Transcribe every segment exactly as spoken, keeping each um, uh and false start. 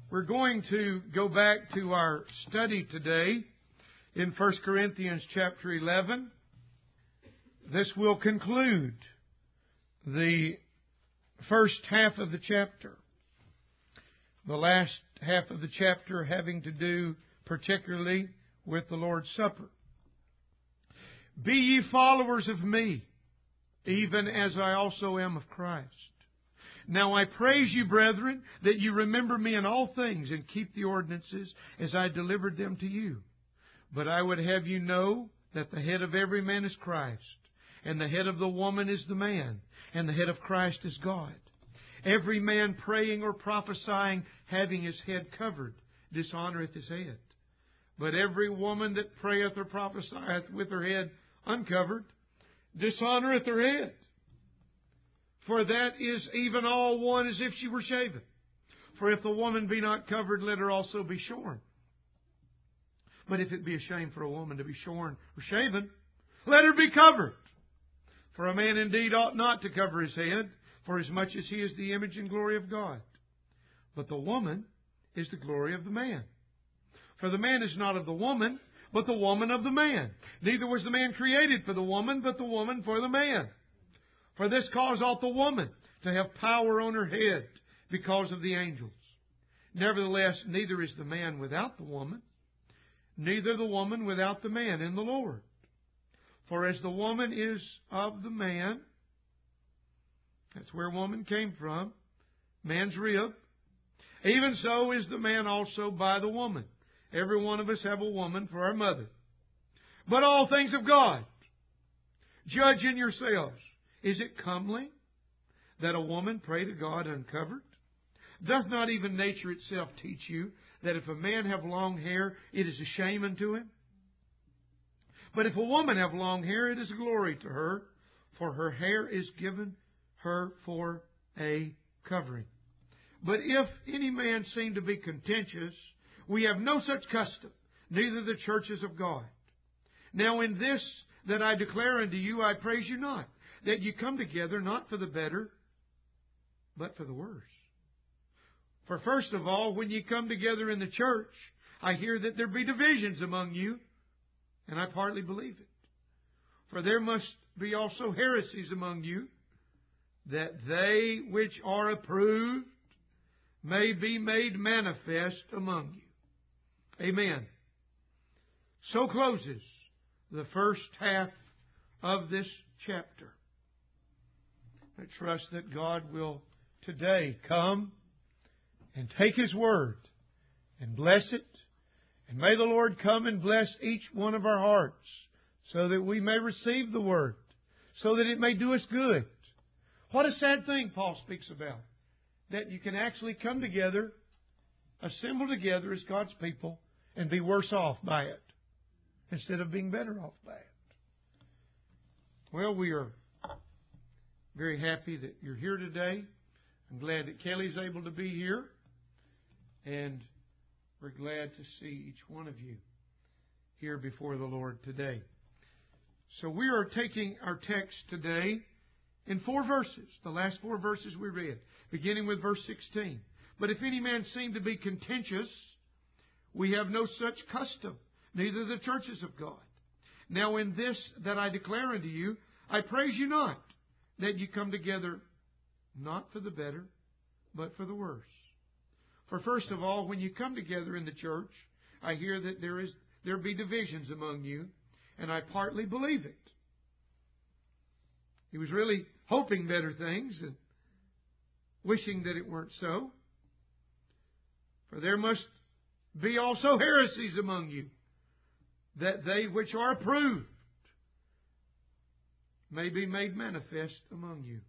We're going to go back to our study today in First Corinthians chapter eleven. This will conclude the first half of the chapter. The last half of the chapter having to do particularly with the Lord's Supper. Be ye followers of me, even as I also am of Christ. Now I praise you, brethren, that you remember me in all things and keep the ordinances as I delivered them to you. But I would have you know that the head of every man is Christ, and the head of the woman is the man, and the head of Christ is God. Every man praying or prophesying, having his head covered, dishonoureth his head. But every woman that prayeth or prophesieth with her head uncovered, dishonoureth her head. For that is even all one as if she were shaven. For if the woman be not covered, let her also be shorn. But if it be a shame for a woman to be shorn or shaven, let her be covered. For a man indeed ought not to cover his head, for as much as he is the image and glory of God. But the woman is the glory of the man. For the man is not of the woman, but the woman of the man. Neither was the man created for the woman, but the woman for the man. For this cause ought the woman to have power on her head, because of the angels. Nevertheless, neither is the man without the woman, neither the woman without the man in the Lord. For as the woman is of the man, that's where woman came from, man's rib, even so is the man also by the woman. Every one of us have a woman for our mother. But all things of God. Judge in yourselves. Is it comely that a woman pray to God uncovered? Doth not even nature itself teach you that if a man have long hair, it is a shame unto him? But if a woman have long hair, it is glory to her, for her hair is given her for a covering. But if any man seem to be contentious, we have no such custom, neither the churches of God. Now in this that I declare unto you, I praise you not, that you come together not for the better, but for the worse. For first of all, when you come together in the church, I hear that there be divisions among you, and I partly believe it. For there must be also heresies among you, that they which are approved may be made manifest among you. Amen. So closes the first half of this chapter. I trust that God will today come and take His Word and bless it. And may the Lord come and bless each one of our hearts so that we may receive the Word, so that it may do us good. What a sad thing Paul speaks about, that you can actually come together, assemble together as God's people, and be worse off by it instead of being better off by it. Well, we are very happy that you're here today. I'm glad that Kelly's able to be here. And we're glad to see each one of you here before the Lord today. So we are taking our text today in four verses, the last four verses we read, beginning with verse sixteen. But if any man seem to be contentious, we have no such custom, neither the churches of God. Now in this that I declare unto you, I praise you not, that you come together not for the better, but for the worse. For first of all, when you come together in the church, I hear that there is there be divisions among you, and I partly believe it. He was really hoping better things and wishing that it weren't so. For there must be also heresies among you, that they which are approved may be made manifest among you.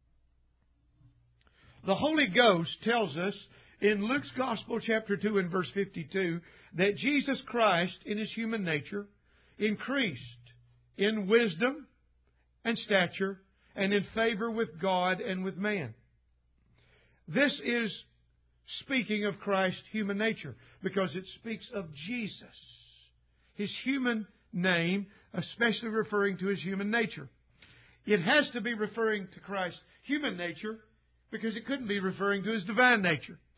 The Holy Ghost tells us in Luke's Gospel, chapter two and verse fifty-two, that Jesus Christ, in His human nature, increased in wisdom and stature and in favor with God and with man. This is speaking of Christ's human nature, because it speaks of Jesus, His human name, especially referring to His human nature. It has to be referring to Christ's human nature, because it couldn't be referring to His divine nature.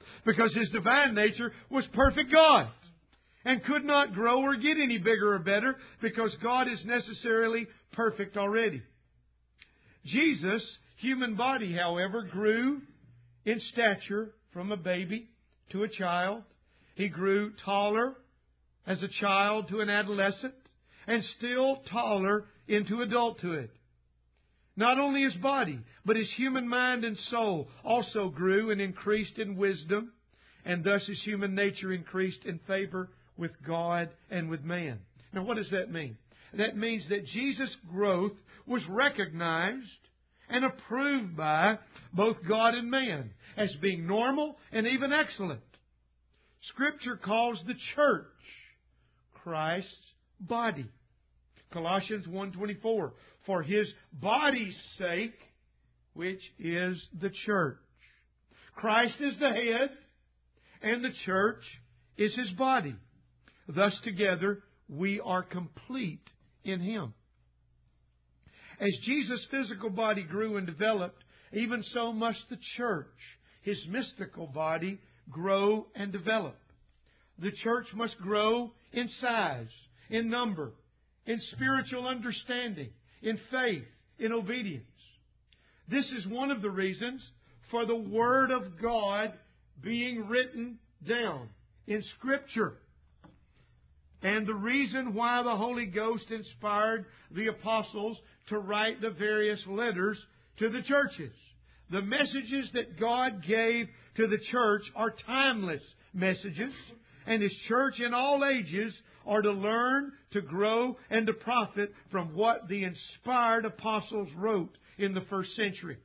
because His divine nature was perfect God and could not grow or get any bigger or better because God is necessarily perfect already. Jesus' human body, however, grew in stature from a baby to a child. He grew taller as a child to an adolescent and still taller into adulthood. Not only His body, but His human mind and soul also grew and increased in wisdom, and thus His human nature increased in favor with God and with man. Now, what does that mean? That means that Jesus' growth was recognized and approved by both God and man as being normal and even excellent. Scripture calls the church Christ's body. Colossians one twenty-four, for His body's sake, which is the church. Christ is the head, and the church is His body. Thus together we are complete in Him. As Jesus' physical body grew and developed, even so must the church, His mystical body, grow and develop. The church must grow in size, in number, in spiritual understanding, in faith, in obedience. This is one of the reasons for the Word of God being written down in Scripture, and the reason why the Holy Ghost inspired the apostles to write the various letters to the churches. The messages that God gave to the church are timeless messages, and His church in all ages are to learn, to grow, and to profit from what the inspired apostles wrote in the first century.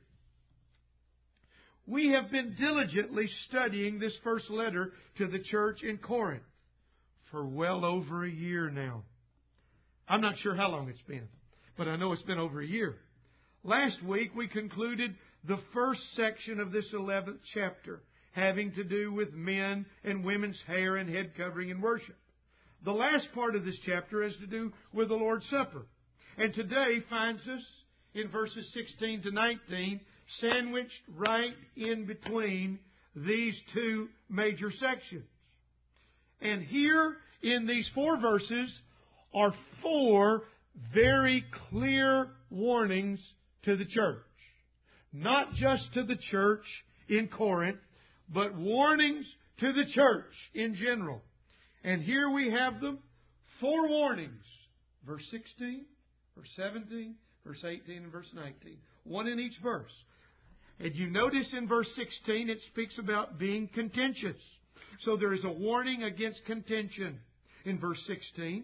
We have been diligently studying this first letter to the church in Corinth for well over a year now. I'm not sure how long it's been, but I know it's been over a year. Last week we concluded the first section of this eleventh chapter, having to do with men and women's hair and head covering in worship. The last part of this chapter has to do with the Lord's Supper. And today finds us in verses sixteen to nineteen, sandwiched right in between these two major sections. And here in these four verses are four very clear warnings to the church. Not just to the church in Corinth, but warnings to the church in general. And here we have them, four warnings. Verse sixteen, verse seventeen, verse eighteen, and verse nineteen. One in each verse. And you notice in verse sixteen it speaks about being contentious. So there is a warning against contention in verse sixteen.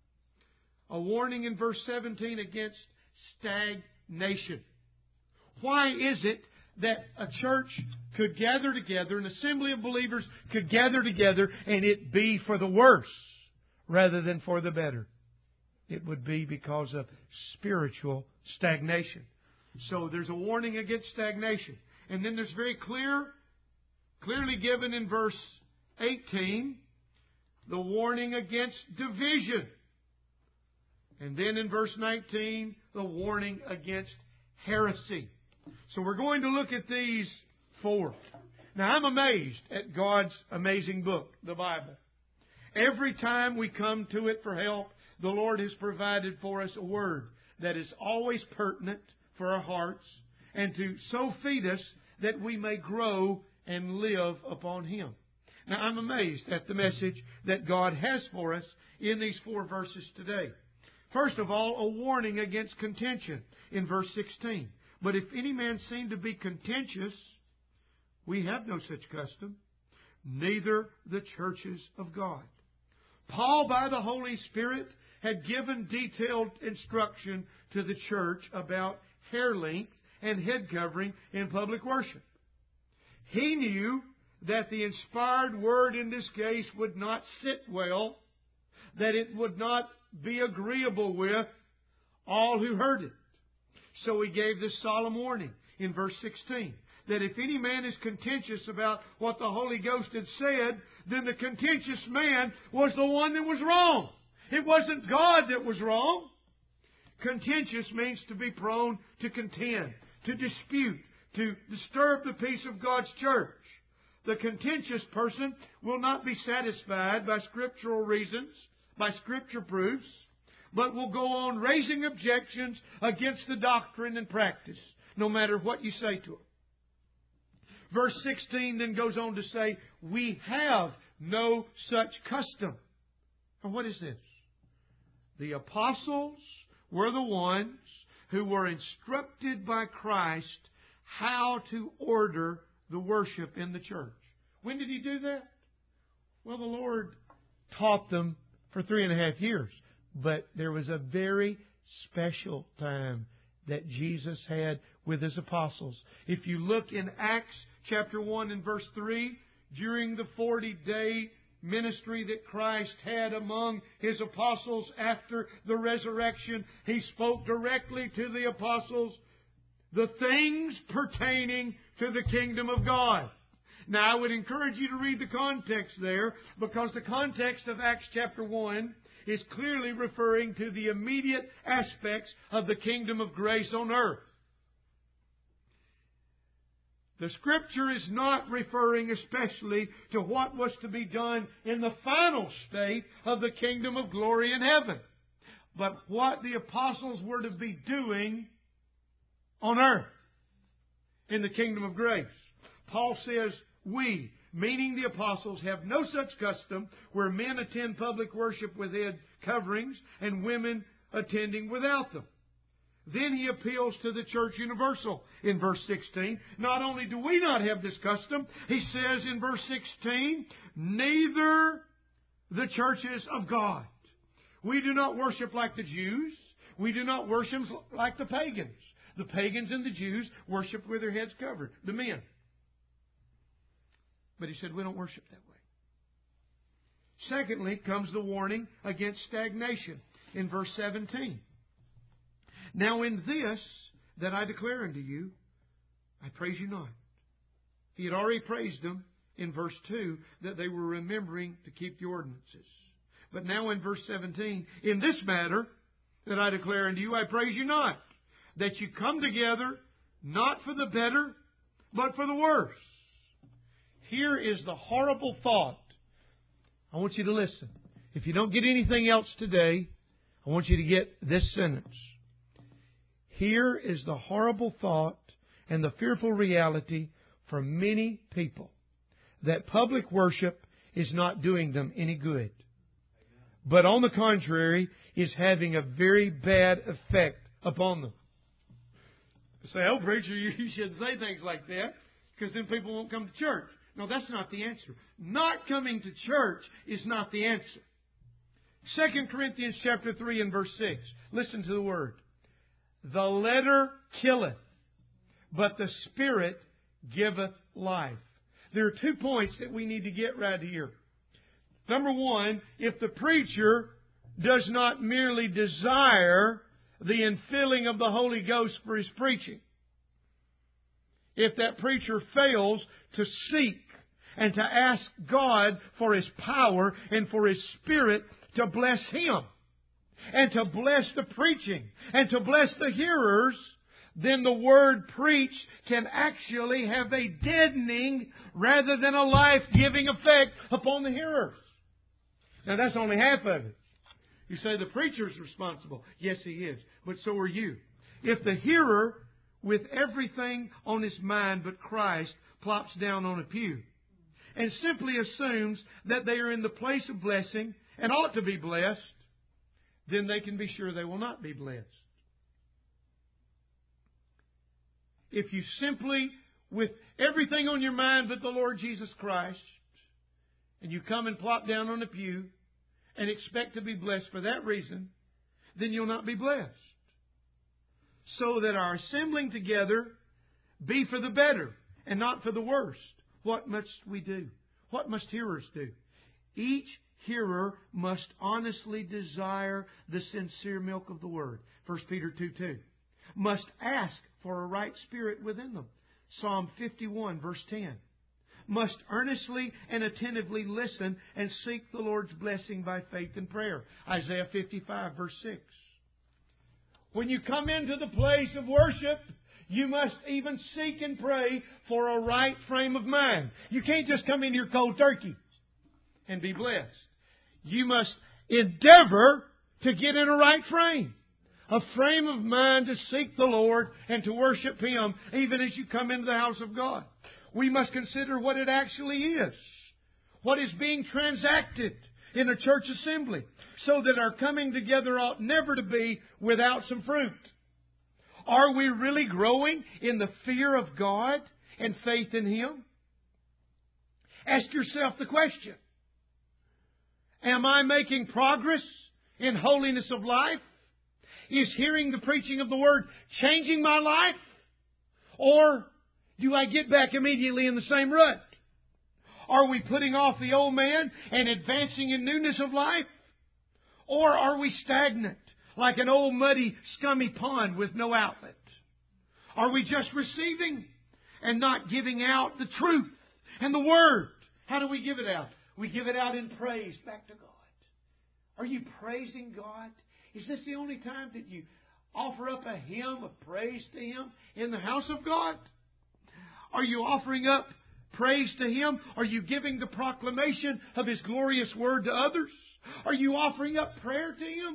A warning in verse seventeen against stagnation. Why is it that a church could gather together, an assembly of believers could gather together, and it be for the worse rather than for the better? It would be because of spiritual stagnation. So there's a warning against stagnation. And then there's very clear, clearly given in verse eighteen, the warning against division. And then in verse nineteen, the warning against heresy. So we're going to look at these four. Now, I'm amazed at God's amazing book, the Bible. Every time we come to it for help, the Lord has provided for us a word that is always pertinent for our hearts and to so feed us that we may grow and live upon Him. Now, I'm amazed at the message that God has for us in these four verses today. First of all, a warning against contention in verse sixteen. But if any man seem to be contentious, we have no such custom, neither the churches of God. Paul, by the Holy Spirit, had given detailed instruction to the church about hair length and head covering in public worship. He knew that the inspired word in this case would not sit well, that it would not be agreeable with all who heard it. So he gave this solemn warning in verse sixteen, that if any man is contentious about what the Holy Ghost had said, then the contentious man was the one that was wrong. It wasn't God that was wrong. Contentious means to be prone to contend, to dispute, to disturb the peace of God's church. The contentious person will not be satisfied by scriptural reasons, by scripture proofs, but will go on raising objections against the doctrine and practice, no matter what you say to them. Verse sixteen then goes on to say, we have no such custom. Now what is this? The apostles were the ones who were instructed by Christ how to order the worship in the church. When did He do that? Well, the Lord taught them for three and a half years. But there was a very special time that Jesus had with His apostles. If you look in Acts chapter one and verse three, during the forty-day ministry that Christ had among His apostles after the resurrection, He spoke directly to the apostles the things pertaining to the kingdom of God. Now, I would encourage you to read the context there, because the context of Acts chapter one is clearly referring to the immediate aspects of the kingdom of grace on earth. The Scripture is not referring especially to what was to be done in the final state of the kingdom of glory in heaven, but what the apostles were to be doing on earth in the kingdom of grace. Paul says, we, meaning the apostles, have no such custom where men attend public worship with head coverings and women attending without them. Then he appeals to the church universal in verse sixteen. Not only do we not have this custom, he says in verse sixteen, neither the churches of God. We do not worship like the Jews. We do not worship like the pagans. The pagans and the Jews worship with their heads covered, the men. But he said we don't worship that way. Secondly comes the warning against stagnation in verse seventeen. Now in this that I declare unto you, I praise you not. He had already praised them in verse two that they were remembering to keep the ordinances. But now in verse seventeen, in this matter that I declare unto you, I praise you not, that you come together not for the better, but for the worse. Here is the horrible thought. I want you to listen. If you don't get anything else today, I want you to get this sentence. Here is the horrible thought and the fearful reality for many people, that public worship is not doing them any good, but on the contrary, is having a very bad effect upon them. You say, oh, preacher, you shouldn't say things like that, because then people won't come to church. No, that's not the answer. Not coming to church is not the answer. Second Corinthians chapter three and verse six. Listen to the word. The letter killeth, but the Spirit giveth life. There are two points that we need to get right here. Number one, if the preacher does not merely desire the infilling of the Holy Ghost for his preaching, if that preacher fails to seek and to ask God for His power and for His Spirit to bless him and to bless the preaching and to bless the hearers, then the word preached can actually have a deadening rather than a life-giving effect upon the hearers. Now that's only half of it. You say the preacher's responsible. Yes, he is. But so are you. If the hearer, with everything on his mind but Christ, plops down on a pew and simply assumes that they are in the place of blessing and ought to be blessed, then they can be sure they will not be blessed. If you simply, with everything on your mind but the Lord Jesus Christ, and you come and plop down on a pew and expect to be blessed for that reason, then you'll not be blessed. So that our assembling together be for the better and not for the worst. What must we do? What must hearers do? Each hearer must honestly desire the sincere milk of the Word. First Peter two two. Must ask for a right spirit within them. Psalm fifty-one verse ten. Must earnestly and attentively listen and seek the Lord's blessing by faith and prayer. Isaiah fifty-five verse six. When you come into the place of worship, You must even seek and pray for a right frame of mind. You can't just come in here cold turkey and be blessed. You must endeavor to get in a right frame. A frame of mind to seek the Lord and to worship Him even as you come into the house of God. We must consider what it actually is. What is being transacted in a church assembly, so that our coming together ought never to be without some fruit. Are we really growing in the fear of God and faith in Him? Ask yourself the question. Am I making progress in holiness of life? Is hearing the preaching of the Word changing my life? Or do I get back immediately in the same rut? Are we putting off the old man and advancing in newness of life? Or are we stagnant, like an old muddy, scummy pond with no outlet? Are we just receiving and not giving out the truth and the Word? How do we give it out? We give it out in praise back to God. Are you praising God? Is this the only time that you offer up a hymn of praise to Him in the house of God? Are you offering up praise to Him? Are you giving the proclamation of His glorious Word to others? Are you offering up prayer to Him?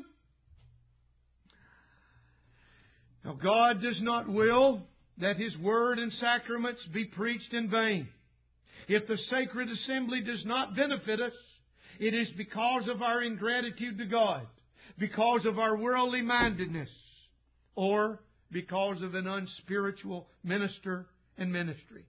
Now, God does not will that His Word and sacraments be preached in vain. If the sacred assembly does not benefit us, it is because of our ingratitude to God, because of our worldly mindedness, or because of an unspiritual minister and ministry.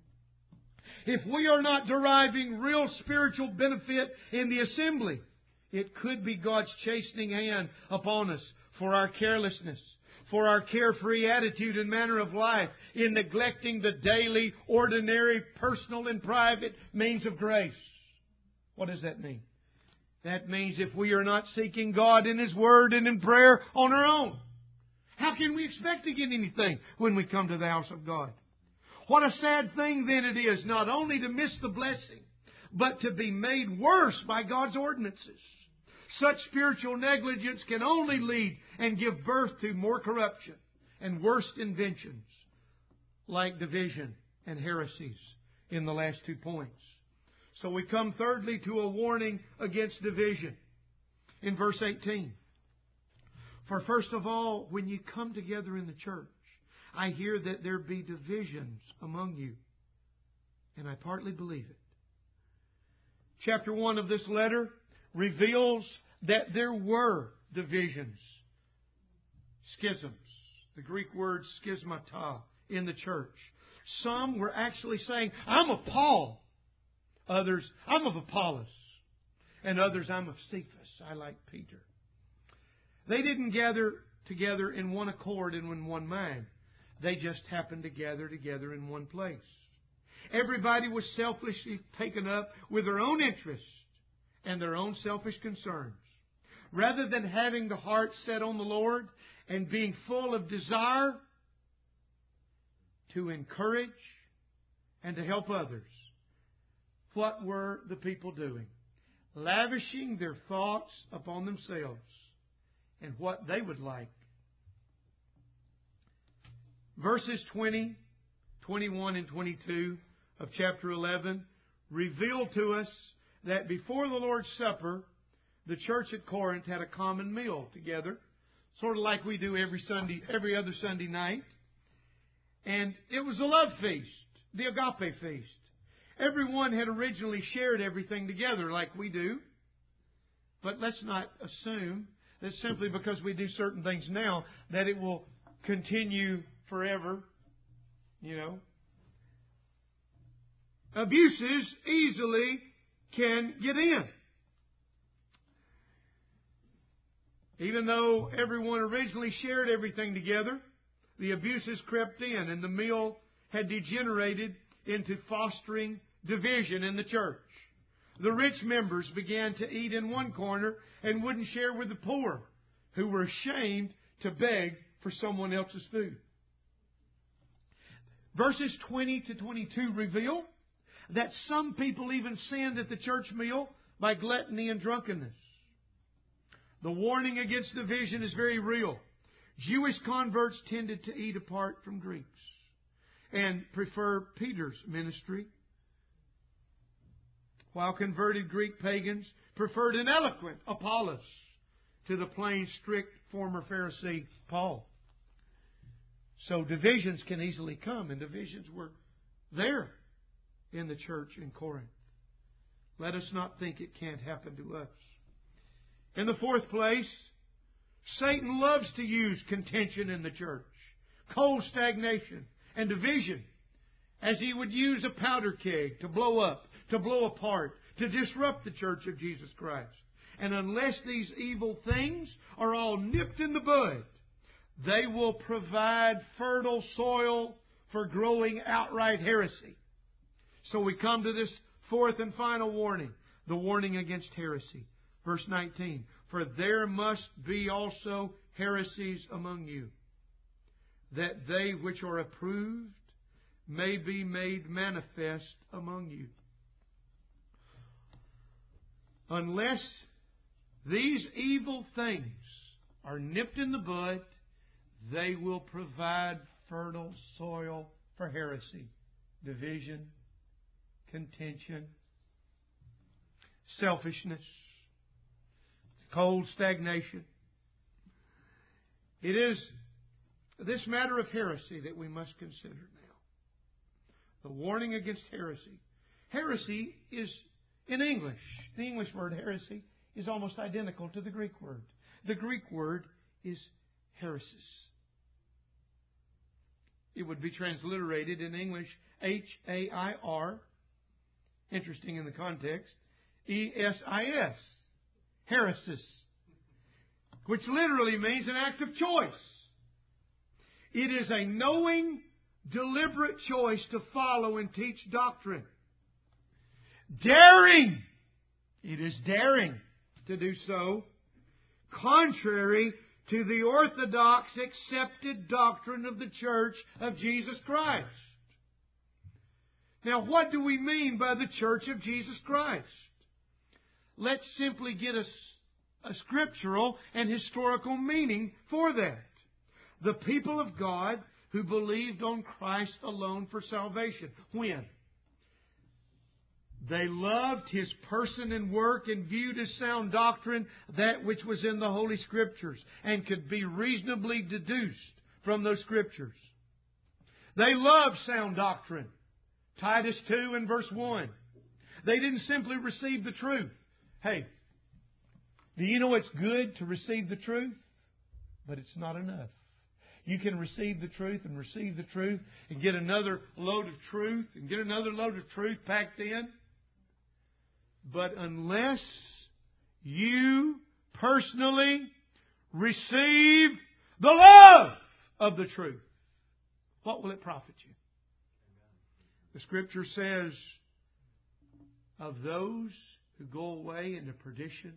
If we are not deriving real spiritual benefit in the assembly, it could be God's chastening hand upon us for our carelessness, for our carefree attitude and manner of life in neglecting the daily, ordinary, personal and private means of grace. What does that mean? That means if we are not seeking God in His Word and in prayer on our own, how can we expect to get anything when we come to the house of God? What a sad thing then it is not only to miss the blessing, but to be made worse by God's ordinances. Such spiritual negligence can only lead and give birth to more corruption and worse inventions like division and heresies in the last two points. So we come thirdly to a warning against division in verse eighteen. For first of all, when you come together in the church, I hear that there be divisions among you. And I partly believe it. Chapter one of this letter reveals that there were divisions, schisms, the Greek word schismata, in the church. Some were actually saying, I'm of Paul. Others, I'm of Apollos. And others, I'm of Cephas. I like Peter. They didn't gather together in one accord and in one mind. They just happened to gather together in one place. Everybody was selfishly taken up with their own interests and their own selfish concerns. Rather than having the heart set on the Lord and being full of desire to encourage and to help others, what were the people doing? Lavishing their thoughts upon themselves and what they would like. Verses twenty, twenty-one, and twenty-two of chapter eleven reveal to us that before the Lord's Supper, the church at Corinth had a common meal together, sort of like we do every Sunday, every other Sunday night. And it was a love feast, the agape feast. Everyone had originally shared everything together like we do. But let's not assume that simply because we do certain things now that it will continue forever. You know, abuses easily can get in. Even though everyone originally shared everything together, the abuses crept in and the meal had degenerated into fostering division in the church. The rich members began to eat in one corner and wouldn't share with the poor, who were ashamed to beg for someone else's food. Verses twenty to twenty-two reveal that some people even sinned at the church meal by gluttony and drunkenness. The warning against division is very real. Jewish converts tended to eat apart from Greeks and prefer Peter's ministry, while converted Greek pagans preferred an eloquent Apollos to the plain, strict former Pharisee Paul. So divisions can easily come, and divisions were there in the church in Corinth. Let us not think it can't happen to us. In the fourth place, Satan loves to use contention in the church, cold stagnation, and division, as he would use a powder keg to blow up, to blow apart, to disrupt the church of Jesus Christ. And unless these evil things are all nipped in the bud, they will provide fertile soil for growing outright heresy. So we come to this fourth and final warning, the warning against heresy. Verse nineteen, for there must be also heresies among you, that they which are approved may be made manifest among you. Unless these evil things are nipped in the bud, they will provide fertile soil for heresy, division, contention, selfishness, cold stagnation. It is this matter of heresy that we must consider now. The warning against heresy. Heresy is, in English, the English word heresy is almost identical to the Greek word. The Greek word is heresis. It would be transliterated in English H A I R, interesting in the context, E S I S, heresis, which literally means an act of choice. It is a knowing, deliberate choice to follow and teach doctrine. Daring! It is daring to do so, contrary to the orthodox accepted doctrine of the Church of Jesus Christ. Now, what do we mean by the Church of Jesus Christ? Let's simply get a, a scriptural and historical meaning for that. The people of God who believed on Christ alone for salvation. When? They loved His person and work and viewed as sound doctrine that which was in the Holy Scriptures and could be reasonably deduced from those Scriptures. They loved sound doctrine. Titus two and verse one. They didn't simply receive the truth. Hey, do you know it's good to receive the truth? But it's not enough. You can receive the truth and receive the truth and get another load of truth and get another load of truth packed in. But unless you personally receive the love of the truth, what will it profit you? The Scripture says, of those who go away into perdition,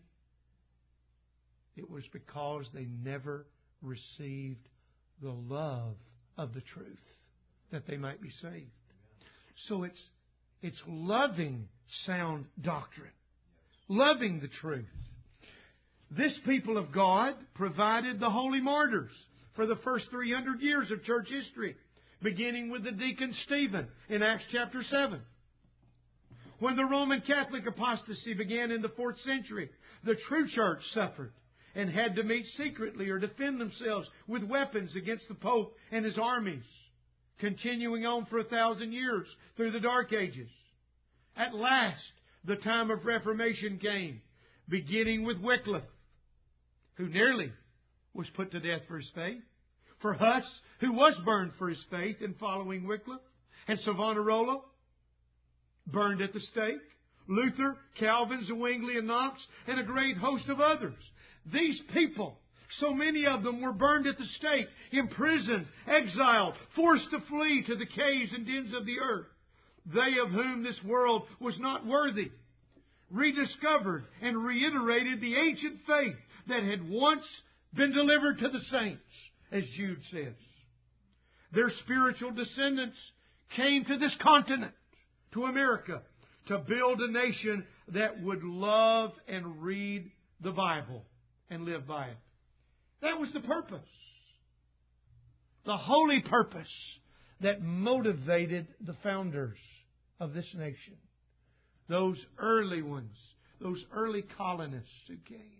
it was because they never received the love of the truth, that they might be saved. So it's it's loving sound doctrine, loving the truth. This people of God provided the holy martyrs for the first three hundred years of church history, beginning with the deacon Stephen in Acts chapter seven. When the Roman Catholic apostasy began in the fourth century, the true church suffered and had to meet secretly or defend themselves with weapons against the Pope and his armies, continuing on for a thousand years through the Dark Ages. At last, the time of Reformation came, beginning with Wycliffe, who nearly was put to death for his faith, for Huss, who was burned for his faith in following Wycliffe, and Savonarola, burned at the stake, Luther, Calvin, Zwingli, and Knox, and a great host of others. These people, so many of them were burned at the stake, imprisoned, exiled, forced to flee to the caves and dens of the earth. They of whom this world was not worthy, rediscovered and reiterated the ancient faith that had once been delivered to the saints, as Jude says. Their spiritual descendants came to this continent, to America, to build a nation that would love and read the Bible and live by it. That was the purpose. the holy purpose that motivated the founders of this nation. Those early ones, those early colonists who came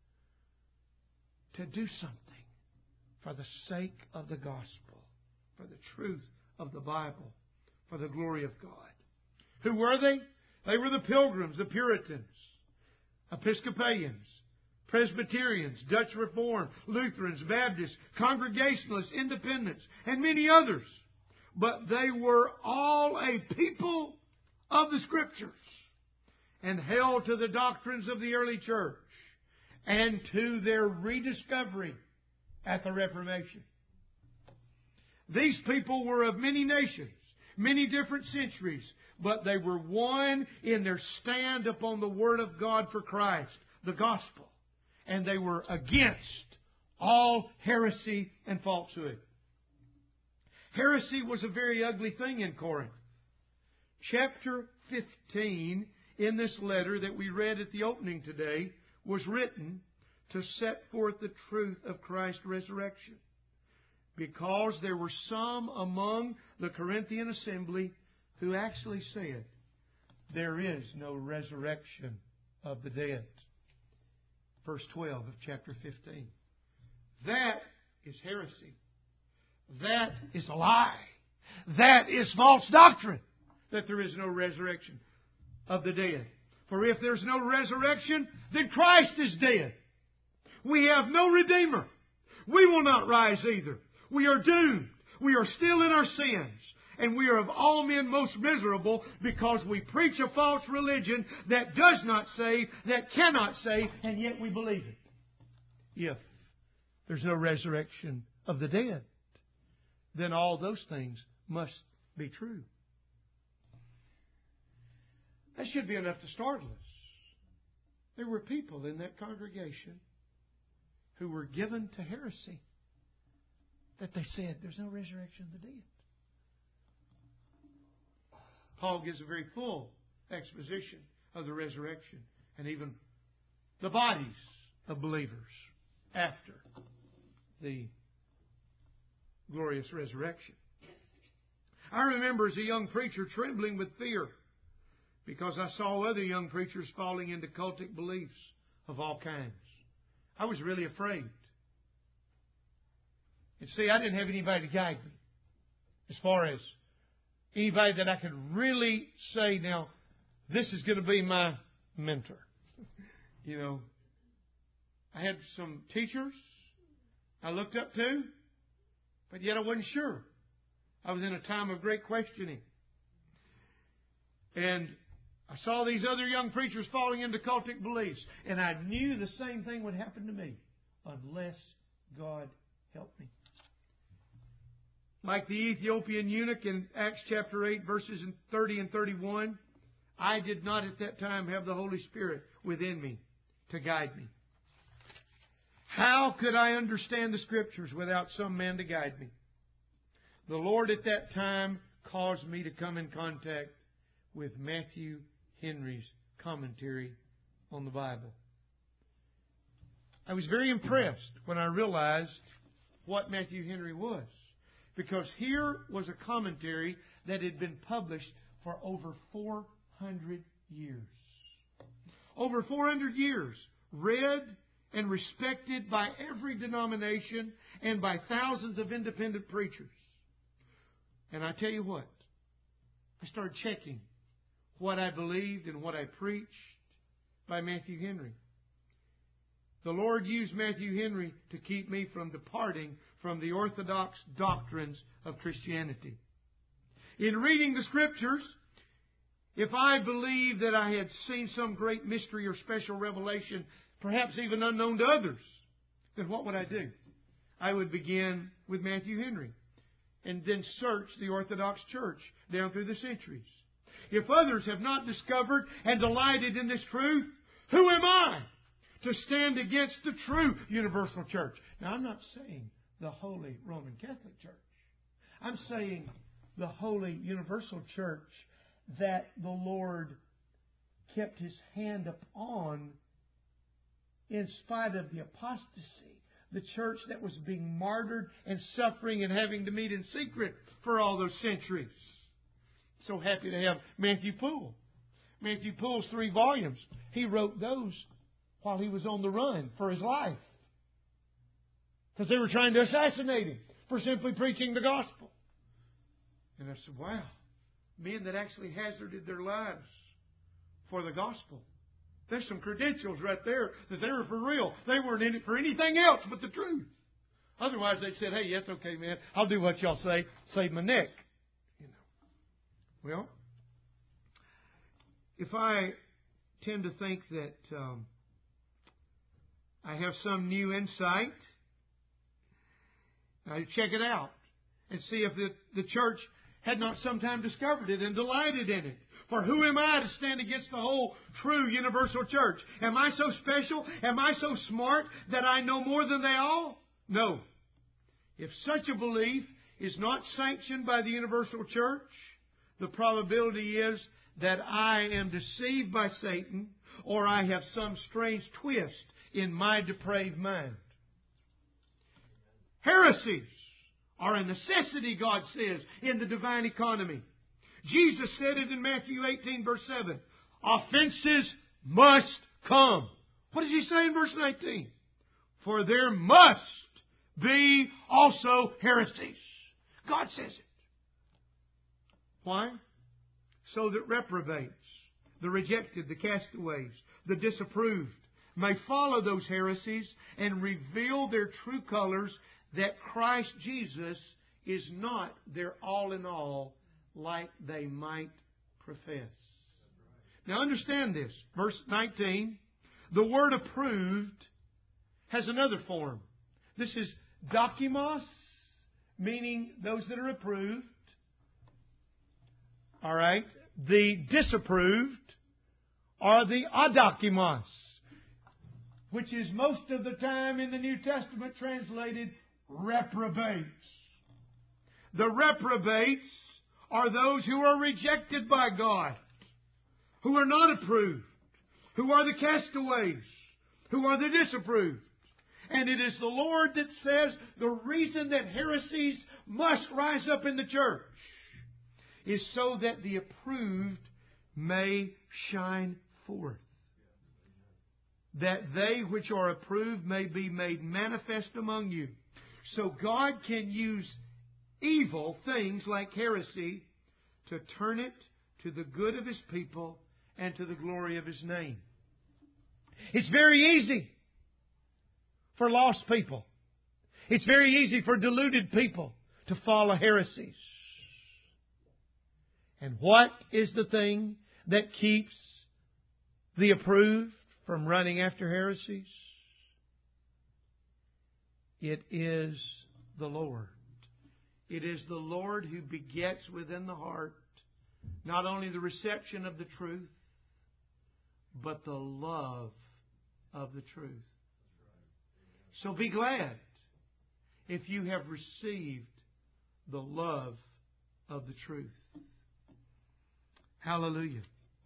to do something for the sake of the gospel, for the truth of the Bible, for the glory of God. Who were they? They were the Pilgrims, the Puritans, Episcopalians, Presbyterians, Dutch Reformed, Lutherans, Baptists, Congregationalists, Independents, and many others. But they were all a people of the Scriptures and held to the doctrines of the early church and to their rediscovery at the Reformation. These people were of many nations, many different centuries, but they were one in their stand upon the Word of God for Christ, the gospel. And they were against all heresy and falsehood. Heresy was a very ugly thing in Corinth. Chapter fifteen in this letter that we read at the opening today was written to set forth the truth of Christ's resurrection. Because there were some among the Corinthian assembly who actually said, there is no resurrection of the dead. Verse twelve of chapter fifteen. That is heresy. That is a lie. That is false doctrine, that there is no resurrection of the dead. For if there's no resurrection, then Christ is dead. We have no Redeemer. We will not rise either. We are doomed. We are still in our sins. And we are of all men most miserable because we preach a false religion that does not save, that cannot save, and yet we believe it. If there's no resurrection of the dead, then all those things must be true. That should be enough to startle us. There were people in that congregation who were given to heresy that they said there's no resurrection of the dead. Paul gives a very full exposition of the resurrection and even the bodies of believers after the glorious resurrection. I remember as a young preacher trembling with fear because I saw other young preachers falling into cultic beliefs of all kinds. I was really afraid. And see, I didn't have anybody to guide me as far as anybody that I could really say, now, this is going to be my mentor. You know, I had some teachers I looked up to, but yet I wasn't sure. I was in a time of great questioning. And I saw these other young preachers falling into cultic beliefs, and I knew the same thing would happen to me unless God helped me. Like the Ethiopian eunuch in Acts chapter eight, verses thirty and thirty-one, I did not at that time have the Holy Spirit within me to guide me. How could I understand the Scriptures without some man to guide me? The Lord at that time caused me to come in contact with Matthew Henry's commentary on the Bible. I was very impressed when I realized what Matthew Henry was. Because here was a commentary that had been published for over four hundred years. Over four hundred years, read and respected by every denomination and by thousands of independent preachers. And I tell you what, I started checking what I believed and what I preached by Matthew Henry. The Lord used Matthew Henry to keep me from departing from the orthodox doctrines of Christianity. In reading the Scriptures, if I believed that I had seen some great mystery or special revelation, perhaps even unknown to others, then what would I do? I would begin with Matthew Henry and then search the Orthodox Church down through the centuries. If others have not discovered and delighted in this truth, who am I to stand against the true universal church? Now, I'm not saying the Holy Roman Catholic Church. I'm saying the Holy Universal Church that the Lord kept His hand upon in spite of the apostasy, the church that was being martyred and suffering and having to meet in secret for all those centuries. So happy to have Matthew Poole. Matthew Poole's three volumes. He wrote those while he was on the run for his life. Because they were trying to assassinate him for simply preaching the gospel. And I said, wow, men that actually hazarded their lives for the gospel. There's some credentials right there that they were for real. They weren't in it for anything else but the truth. Otherwise, they said, hey, yes, okay, man, I'll do what y'all say. Save my neck. You know. Well, if I tend to think that um, I have some new insight, I check it out and see if the, the church had not sometime discovered it and delighted in it. For who am I to stand against the whole true universal church? Am I so special? Am I so smart that I know more than they all? No. If such a belief is not sanctioned by the universal church, the probability is that I am deceived by Satan, or I have some strange twist in my depraved mind. Heresies are a necessity, God says, in the divine economy. Jesus said it in Matthew eighteen, verse seven. Offenses must come. What does He say in verse nineteen? For there must be also heresies. God says it. Why? So that reprobates, the rejected, the castaways, the disapproved, may follow those heresies and reveal their true colors, that Christ Jesus is not their all in all, like they might profess. Now understand this. Verse nineteen. The word approved has another form. This is dokimos, meaning those that are approved. All right. The disapproved are the adokimos, which is most of the time in the New Testament translated reprobates. The reprobates are those who are rejected by God, who are not approved, who are the castaways, who are the disapproved. And it is the Lord that says the reason that heresies must rise up in the church is so that the approved may shine forth. That they which are approved may be made manifest among you. So God can use evil things like heresy to turn it to the good of His people and to the glory of His name. It's very easy for lost people. It's very easy for deluded people to follow heresies. And what is the thing that keeps the approved from running after heresies? It is the Lord. It is the Lord who begets within the heart not only the reception of the truth, but the love of the truth. So be glad if you have received the love of the truth. Hallelujah.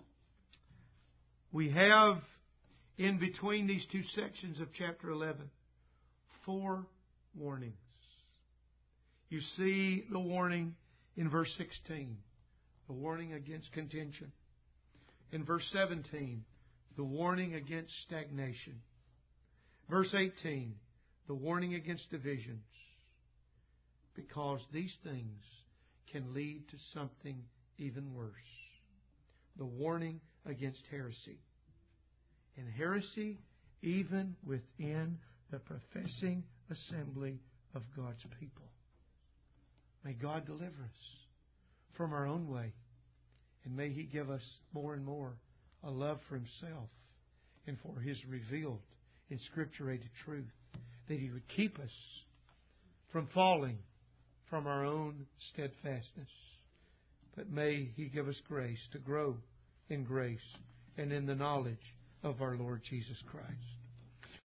We have in between these two sections of chapter eleven four warnings. You see the warning in verse sixteen, the warning against contention. In verse seventeen, the warning against stagnation. Verse eighteen, the warning against divisions. Because these things can lead to something even worse. The warning against heresy. And heresy even within the professing assembly of God's people. May God deliver us from our own way. And may He give us more and more a love for Himself and for His revealed, inscripturated truth. That He would keep us from falling from our own steadfastness. But may He give us grace to grow in grace and in the knowledge of our Lord Jesus Christ.